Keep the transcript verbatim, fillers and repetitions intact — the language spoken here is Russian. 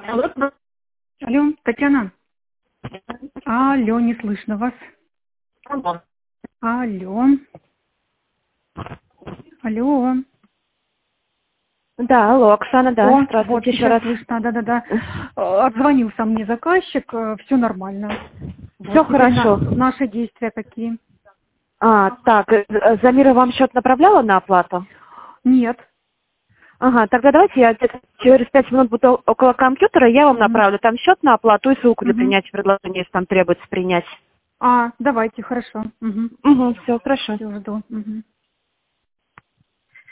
Алло, Алло, Татьяна. Алло, не слышно вас. алло. Алло. Алло. Да, алло, Оксана, да, О, здравствуйте вот еще сейчас раз. слышно, да-да-да. Э, Отзвонился мне заказчик, все нормально. Все Вот, теперь хорошо. на- наши действия какие? А, так, э, Замира вам счет направляла на оплату? Нет. Ага, тогда давайте я где-то через пять минут буду около компьютера, я вам Мгм. направлю там счет на оплату и ссылку для Мгм. принятия предложения, если там требуется принять. А, давайте, хорошо. Угу. Угу, все, хорошо. Все, жду. Мгм.